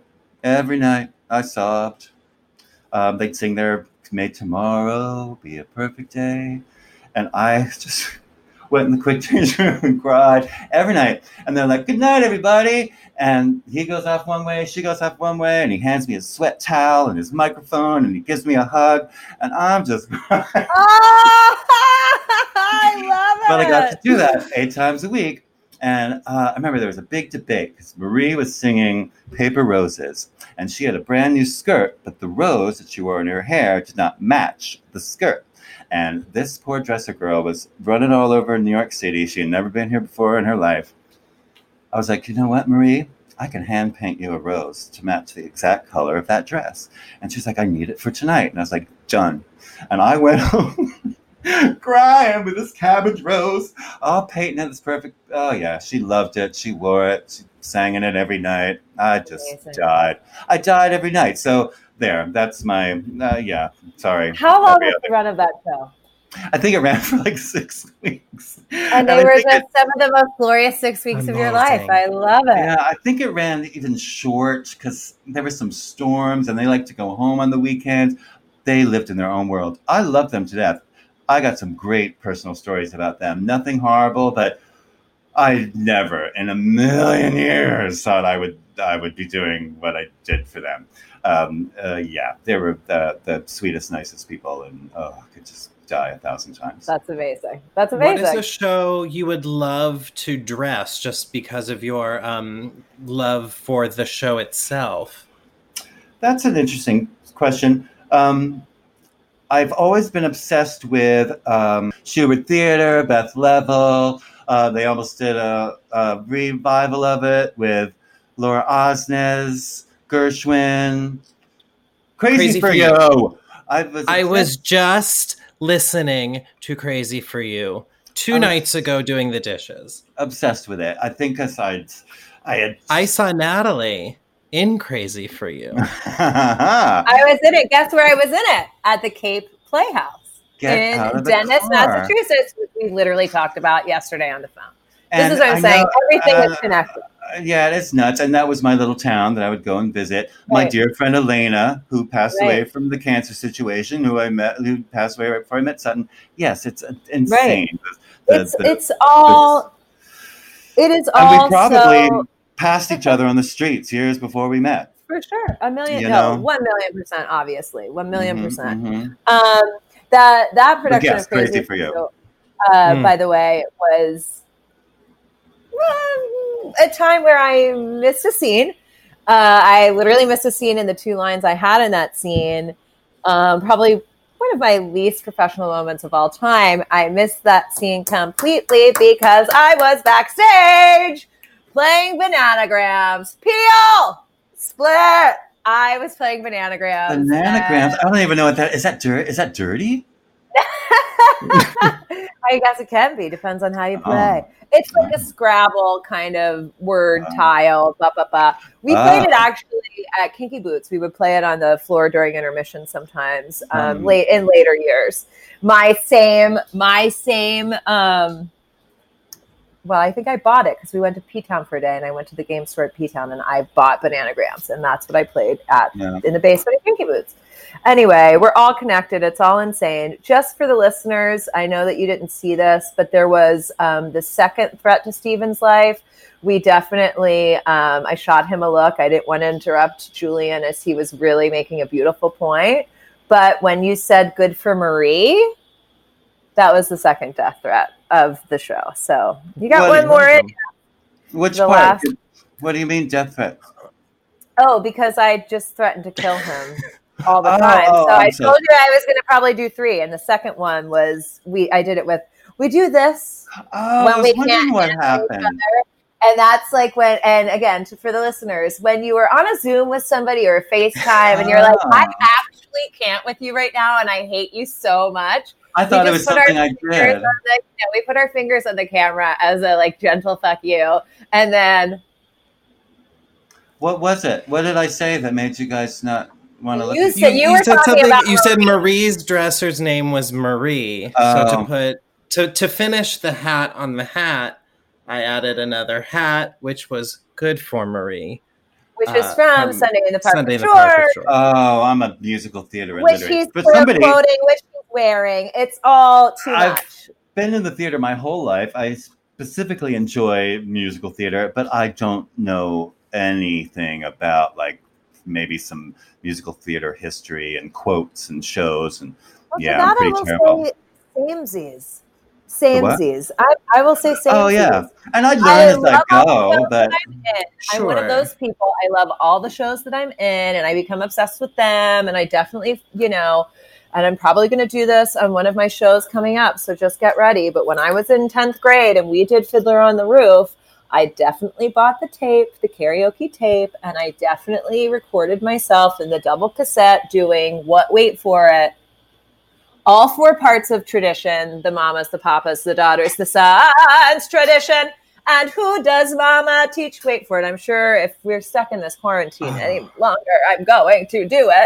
S6: I sobbed. They'd sing their "May Tomorrow Be a Perfect Day," and I just went in the quick change room and cried every night. And they're like, "Good night, everybody." And he goes off one way, she goes off one way, and he hands me his sweat towel and his microphone, and he gives me a hug, and I'm just crying.
S5: Oh, I love it.
S6: But I got to do that 8 times a week. And I remember there was a big debate because Marie was singing Paper Roses, and she had a brand new skirt, but the rose that she wore in her hair did not match the skirt. And this poor dresser girl was running all over New York City. She had never been here before in her life. I was like, you know what, Marie? I can hand paint you a rose to match the exact color of that dress. And she's like, I need it for tonight. And I was like, done. And I went home crying with this cabbage rose, all painting it this perfect. Oh, yeah, she loved it. She wore it. She sang in it every night. I just died. I died every night. So there, that's my, sorry.
S5: How long was the run of that show?
S6: I think it ran for like 6 weeks.
S5: And they were just some of the most glorious 6 weeks of your life. I love it.
S6: Yeah, I think it ran even short because there were some storms and they like to go home on the weekends. They lived in their own world. I love them to death. I got some great personal stories about them. Nothing horrible, but I never in a million years thought I would be doing what I did for them. They were the sweetest, nicest people, and I could just die 1,000 times.
S5: That's amazing. That's amazing.
S4: What is a show you would love to dress just because of your love for the show itself?
S6: That's an interesting question. I've always been obsessed with Schubert Theater, Beth Level. They almost did a revival of it with Laura Osnes, Gershwin. Crazy for You. I
S4: was just listening to Crazy for You 2 nights ago doing the dishes.
S6: Obsessed with it. I think
S4: I saw Natalie in Crazy for You.
S5: I was in it. Guess where I was in it? At the Cape Playhouse in Dennis, Massachusetts, which we literally talked about yesterday on the phone. This is what I'm saying. Everything is connected.
S6: Yeah, it's nuts. And that was my little town that I would go and visit. My dear friend Elena, who passed away from the cancer situation, who passed away right before I met Sutton. Yes, it's insane.
S5: It is all.
S6: And we probably passed each other on the streets years before we met.
S5: For sure. 1 million. 1,000,000%, obviously. 1,000,000%. That production of
S6: Crazy for You.
S5: By the way, was a time where I missed a scene. I literally missed a scene in the 2 lines I had in that scene. Probably one of my least professional moments of all time. I missed that scene completely because I was backstage playing Bananagrams. Peel! Split! I was playing Bananagrams.
S6: Bananagrams? I don't even know what that is. Is that dirty?
S5: I guess it can be. Depends on how you play. It's like a Scrabble kind of word tile. We played it actually at Kinky Boots. We would play it on the floor during intermission sometimes. In later years, my same. Well, I think I bought it because we went to P-Town for a day, and I went to the game store at P-Town, and I bought Bananagrams, and that's what I played in the basement of Kinky Boots. Anyway, we're all connected. It's all insane. Just for the listeners, I know that you didn't see this, but there was the second threat to Steven's life. We definitely, I shot him a look. I didn't want to interrupt Julian as he was really making a beautiful point. But when you said good for Marie, that was the second death threat of the show. So you got one more in.
S6: Which
S5: The
S6: part?
S5: last-
S6: What do you mean death threat?
S5: Oh, because I just threatened to kill him all the
S6: Oh,
S5: time. So
S6: I'm
S5: I
S6: so
S5: told you I was going to probably do 3. And the second one was I did it with, we do this
S6: Oh,
S5: when
S6: I was
S5: we
S6: wondering
S5: can't
S6: what
S5: handle each
S6: happened.
S5: other. And that's like when, and again, for the listeners, when you were on a Zoom with somebody or a FaceTime and you're like, I actually can't with you right now and I hate you so much.
S6: I thought it was
S5: just put our
S6: something I
S5: fingers
S6: did.
S5: we put our fingers on the camera as a like gentle fuck you. And then
S6: What was it? What did I say that made you guys not want to look?
S5: You
S6: at
S5: said- you were
S4: said
S5: talking
S4: something.
S5: about
S4: You said Marie's dresser's name was Marie. So
S6: Oh.
S4: to finish the hat on the hat, I added another hat, which was good for Marie.
S5: which is from Sunday in the Park
S4: Sunday in
S5: with
S4: the Park with
S5: George,
S4: George.
S6: Oh, I'm a musical theater
S5: which
S6: illiterate.
S5: he's
S6: But
S5: quote
S6: somebody,
S5: quoting, which he's wearing. It's all too
S6: I've-
S5: much.
S6: been in the theater my whole life. I specifically enjoy musical theater, but I don't know anything about like maybe some musical theater history and quotes and shows. And
S5: Well,
S6: yeah,
S5: for
S6: I'm
S5: that
S6: pretty
S5: I will
S6: terrible.
S5: say samesies.
S6: what?
S5: Samesies. I will say samesies.
S6: Oh yeah, and I learn
S5: I
S6: as I
S5: love all the
S6: go,
S5: shows
S6: but
S5: that I'm in. I'm one of
S4: Sure.
S5: those people. I love all the shows that I'm in, and I become obsessed with them. And I definitely, and I'm probably going to do this on one of my shows coming up. So just get ready. But when I was in 10th grade and we did Fiddler on the Roof, I definitely bought the tape, the karaoke tape, and I definitely recorded myself in the double cassette doing wait for it. All 4 parts of tradition, the mamas, the papas, the daughters, the sons, tradition. And who does mama teach? Wait for it. I'm sure if we're stuck in this quarantine any longer, I'm going to do it.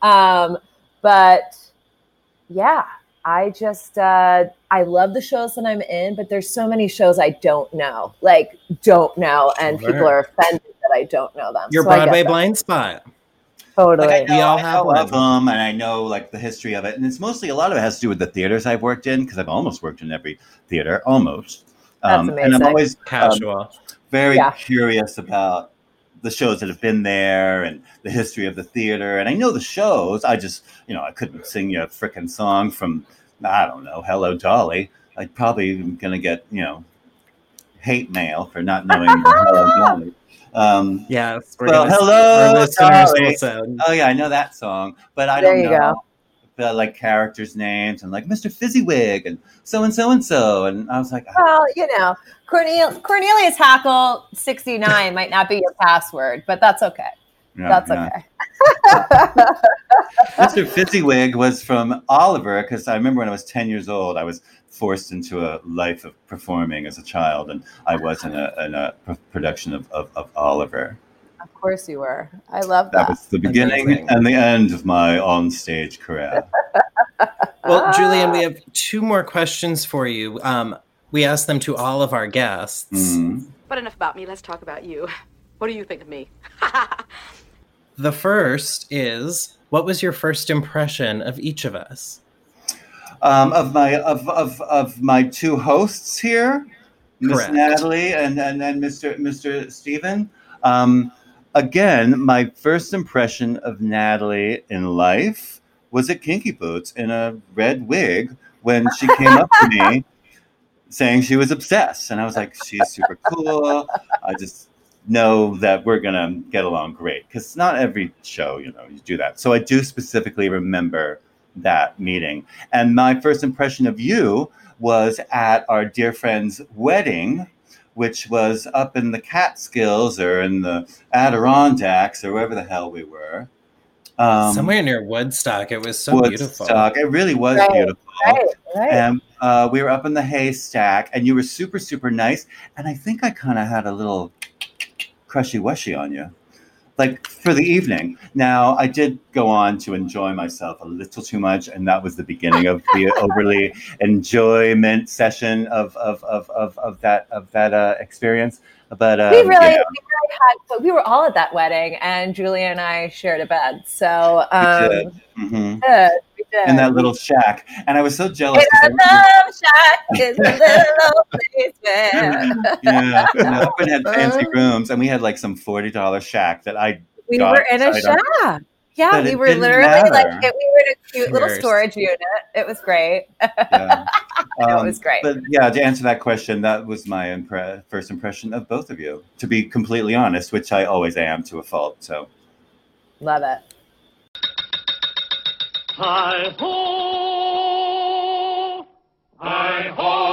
S5: But yeah, I just, I love the shows that I'm in, but there's so many shows I don't know, and
S4: Sure.
S5: people are offended that I don't know them.
S4: Your
S5: So I get
S4: Broadway
S5: that.
S4: blind spot.
S5: Totally.
S6: like,
S4: We all
S6: I
S4: have
S6: know
S4: one.
S6: of them, and I know like the history of it, and it's mostly a lot of it has to do with the theaters I've worked in because I've almost worked in every theater, almost.
S5: That's
S6: And
S5: amazing.
S6: I'm always
S4: Casual.
S6: very
S5: Yeah.
S6: curious about the shows that have been there and the history of the theater. And I know the shows. I just, I couldn't sing you a frickin' song from, I don't know, Hello Dolly. I'd probably going to get, hate mail for not knowing Hello Dolly.
S4: Yes.
S6: Well, hello,
S4: our listeners
S6: Dolly.
S4: will send.
S6: Oh, yeah, I know that song. But I
S5: There
S6: don't
S5: you
S6: know the like characters' names and like Mr. Fizzywig and so and so and so. And I was like,
S5: Well, Cornelius Hackle 69 might not be your password, but that's okay.
S6: yeah,
S5: That's
S6: yeah.
S5: okay.
S6: Mr. Fizzywig was from Oliver because I remember when I was 10 years old, I was forced into a life of performing as a child, and I was in a production of Oliver.
S5: Of course you were. I love
S6: That
S5: that.
S6: was the beginning
S4: Amazing.
S6: and the end of my onstage career.
S4: Well, Julian, we have 2 more questions for you. We asked them to all of our guests.
S6: Mhm.
S2: But enough about me. Let's talk about you. What do you think of me?
S4: The first is, what was your first impression of each of us?
S6: Of my 2 hosts here, Miss
S4: Correct.
S6: Natalie and Mr. Stephen. Again, my first impression of Natalie in life was at Kinky Boots in a red wig when she came up to me saying she was obsessed. And I was like, she's super cool. I just know that we're going to get along great. Because not every show, you do that. So I do specifically remember that meeting. And my first impression of you was at our dear friend's wedding, which was up in the Catskills or in the Adirondacks or wherever the hell we were.
S4: Somewhere near Woodstock. It was so beautiful.
S6: Woodstock. It really was
S5: Right,
S6: beautiful.
S5: Right.
S6: And we were up in the haystack, and you were super, super nice. And I think I kind of had a little crushy-wushy on you, like for the evening. Now, I did go on to enjoy myself a little too much, and that was the beginning of the overly enjoyment session of that experience. But
S5: we really had, but we were all at that wedding, and Julia and I shared a bed. So
S6: we did. Mm-hmm.
S5: We did.
S6: In that little shack, and I was so jealous.
S5: In a love shack is a little place where.
S6: Yeah, Open had fancy rooms, and we had like some $40 shack that
S5: we were in a shack. Yeah, we were literally like we were in a cute little storage unit. It was great.
S6: Yeah.
S5: It was great.
S6: But yeah, to answer that question, that was my first impression of both of you. To be completely honest, which I always am to a fault. So
S5: love it.
S7: Hi ho, hi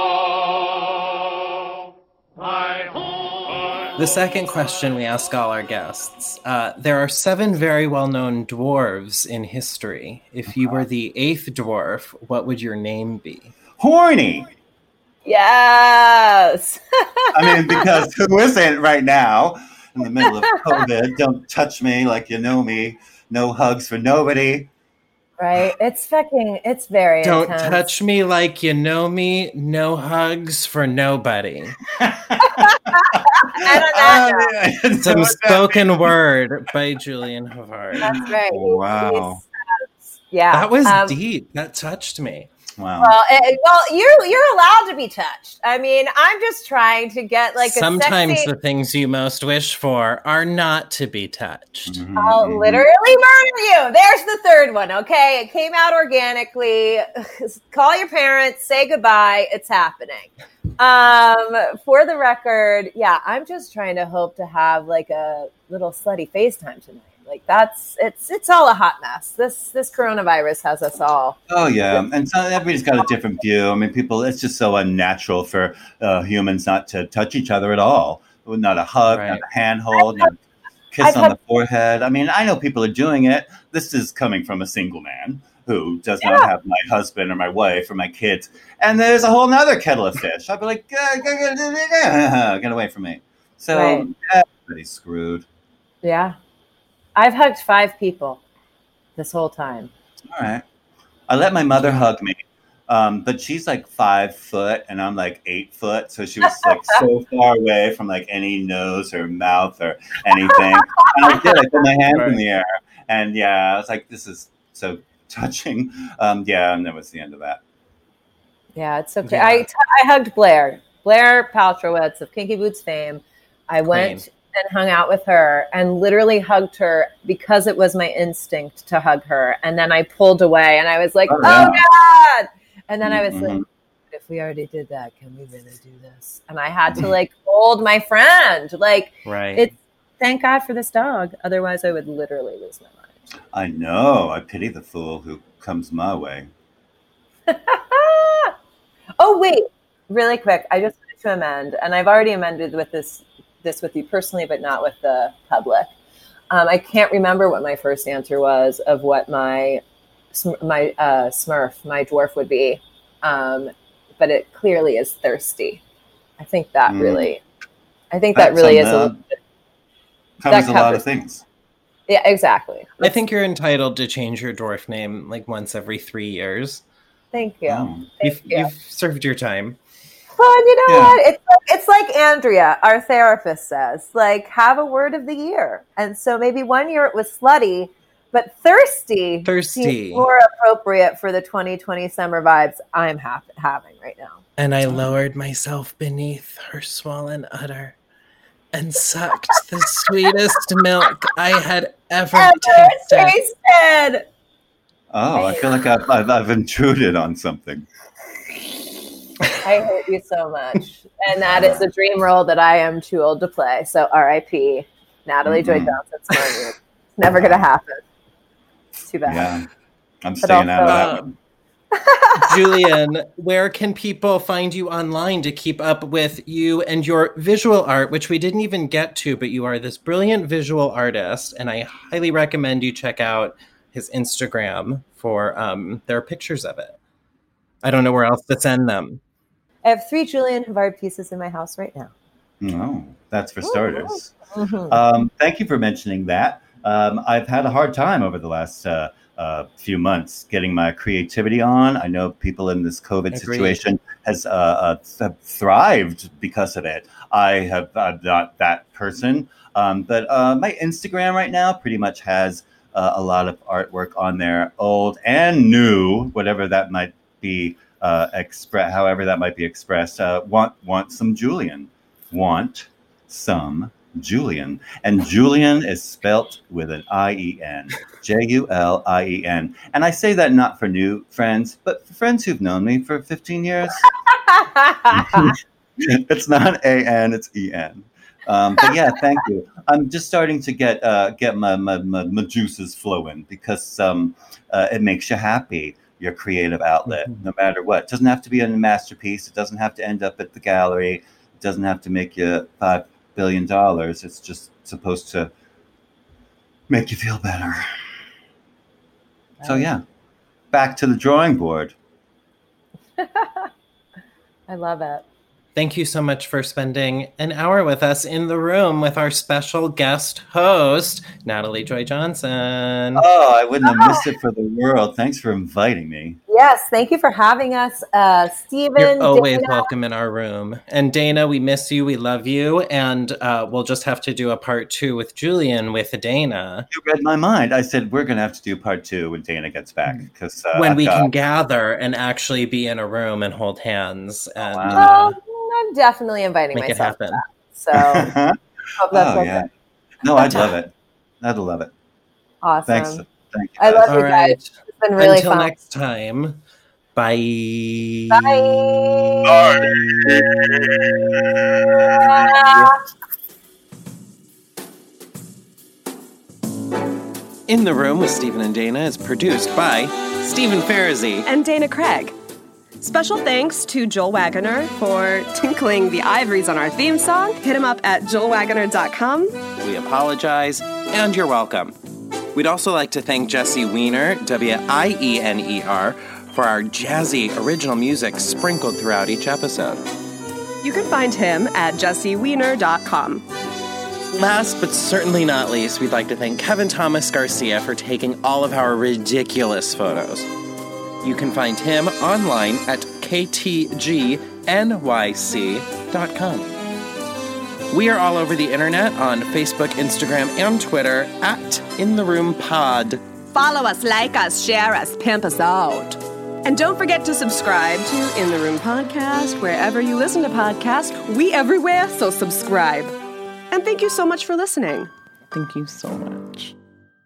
S7: ho, hi ho.
S4: The second question we ask all our guests. There are 7 very well-known dwarves in history. If you were the 8th dwarf, what would your name be?
S6: Horny.
S5: Yes.
S6: I mean, because who isn't right now in the middle of COVID? Don't touch me like you know me. No hugs for nobody.
S5: Right. It's very
S4: Don't
S5: intense.
S4: touch me like you know me. No hugs for nobody. Some spoken word by Julian Havard.
S5: That's right.
S6: Wow.
S5: Yeah.
S4: That was deep. That touched me.
S6: Wow.
S5: Well, you're allowed to be touched. I mean, I'm just trying to get like
S4: Sometimes
S5: a sexy.
S4: the things you most wish for are not to be touched.
S6: Mm-hmm,
S5: I'll literally murder you. There's the third one. Okay, it came out organically. Call your parents. Say goodbye. It's happening. For the record, yeah, I'm just trying to hope to have like a little slutty FaceTime tonight. Like it's all a hot mess. This coronavirus has us all.
S6: Oh yeah, and so everybody's got a different view. I mean, it's just so unnatural for humans not to touch each other at all. Not a hug,
S4: Right.
S6: not a handhold, not a kiss on the forehead. I mean, I know people are doing it. This is coming from a single man who does not have my husband or my wife or my kids. And there's a whole nother kettle of fish. I'd be like, get away from me. So everybody's screwed.
S5: Yeah. I've hugged 5 people this whole time.
S6: All right. I let my mother hug me, but she's like 5 foot and I'm like 8 foot. So she was like so far away from like any nose or mouth or anything. And I did. I put my hands in the air. And yeah, I was like, this is so touching. And that was the end of that.
S5: Yeah, it's okay.
S4: Yeah.
S5: I hugged Blair Paltrowitz of Kinky Boots fame. I went and hung out with her and literally hugged her because it was my instinct to hug her. And then I pulled away and I was like, oh God. And then I was like, if we already did that, can we really do this? And I had to like hold my friend. Like, thank God for this dog. Otherwise I would literally lose my mind.
S6: I know. I pity the fool who comes my way.
S5: Oh, wait, really quick. I just wanted to amend, and I've already amended with this with you personally, but not with the public. I can't remember what my first answer was of what my Smurf, my dwarf would be. But it clearly is thirsty. I think that really is
S6: covers a lot of things.
S5: Yeah, exactly.
S4: I think you're entitled to change your dwarf name like once every 3 years.
S5: Thank you.
S6: Oh.
S4: You've served your time.
S5: Well, you know what? It's like Andrea, our therapist, says, like, have a word of the year. And so maybe one year it was slutty, but thirsty seems more appropriate for the 2020 summer vibes I'm having right now.
S4: And I lowered myself beneath her swollen udder and sucked the sweetest milk I had ever
S5: tasted.
S6: Oh, I feel like I've intruded on something.
S5: I hate you so much. And that is a dream role that I am too old to play. So R.I.P. Natalie Joy Johnson. It's never going to happen. Too bad.
S6: Yeah, I'm staying out of that one.
S4: Julian, where can people find you online to keep up with you and your visual art, which we didn't even get to, but you are this brilliant visual artist, and I highly recommend you check out his Instagram for there are pictures of it. I don't know where else to send them.
S5: I have 3 Julian Havard pieces in my house right now.
S6: Oh, that's for starters. Thank you for mentioning that. I've had a hard time over the last few months getting my creativity on. I know people in this COVID situation have thrived because of it. I'm not that person, but my Instagram right now pretty much has a lot of artwork on there, old and new, whatever that might be however that might be expressed. Want some Julian? Want some Julian? And Julian is spelt with an I-E-N, Julien. And I say that not for new friends, but for friends who've known me for 15 years. It's not A-N, it's E-N. But yeah, thank you. I'm just starting to get my juices flowing because it makes you happy. Your creative outlet, no matter what. It doesn't have to be a masterpiece. It doesn't have to end up at the gallery. It doesn't have to make you $5 billion. It's just supposed to make you feel better. So yeah, back to the drawing board.
S5: I love it.
S4: Thank you so much for spending an hour with us in the room with our special guest host, Natalie Joy Johnson.
S6: Oh, I wouldn't have missed it for the world. Thanks for inviting me.
S5: Yes, thank you for having us. Stephen,
S4: You're always
S5: Dana.
S4: welcome in our room. And Dana, we miss you. We love you. And we'll just have to do a part 2 with Julian with Dana.
S6: You read my mind. I said, we're going to have to do part 2 when Dana gets back. Because
S4: when we can gather and actually be in a room and hold hands. And
S5: Well, I'm definitely inviting
S4: make it
S5: myself
S4: happen.
S5: to that. So hope that's okay.
S6: Yeah. No, I'd love it. I'd love it.
S5: Awesome.
S6: Thanks. Thank you.
S5: I love
S4: All
S5: you
S4: right.
S5: guys. It's been really
S4: Until
S5: fun.
S4: next time. Bye.
S5: Bye.
S4: In the Room with Stephen and Dana is produced by Stephen Farazi.
S8: And Dana Craig. Special thanks to Joel Wagoner for tinkling the ivories on our theme song. Hit him up at joelwagoner.com.
S4: We apologize, and you're welcome. We'd also like to thank Jesse Wiener, Wiener, for our jazzy original music sprinkled throughout each episode.
S8: You can find him at jessewiener.com.
S4: Last but certainly not least, we'd like to thank Kevin Thomas Garcia for taking all of our ridiculous photos. You can find him online at ktgnyc.com. We are all over the internet on Facebook, Instagram, and Twitter at In The Room Pod.
S8: Follow us, like us, share us, pimp us out. And don't forget to subscribe to In The Room Podcast, wherever you listen to podcasts. We everywhere, so subscribe. And thank you so much for listening.
S4: Thank you so much.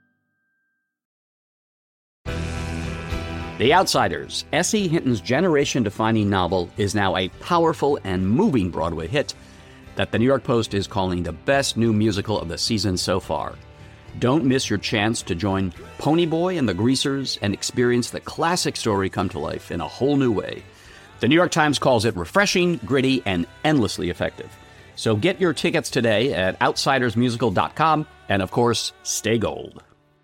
S9: The Outsiders, S.E. Hinton's generation-defining novel, is now a powerful and moving Broadway hit that the New York Post is calling the best new musical of the season so far. Don't miss your chance to join Ponyboy and the Greasers and experience the classic story come to life in a whole new way. The New York Times calls it refreshing, gritty, and endlessly effective. So get your tickets today at outsidersmusical.com, and of course, stay gold.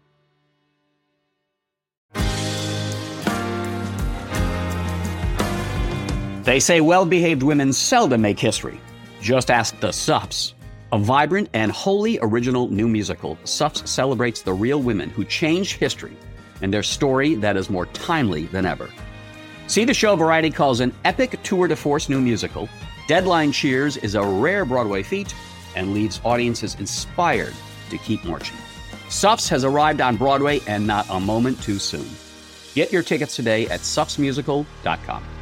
S9: They say well-behaved women seldom make history. Just ask the Suffs. A vibrant and wholly original new musical, Suffs celebrates the real women who changed history and their story that is more timely than ever. See the show Variety calls an epic tour de force new musical. Deadline cheers is a rare Broadway feat and leaves audiences inspired to keep marching. Suffs has arrived on Broadway and not a moment too soon. Get your tickets today at suffsmusical.com.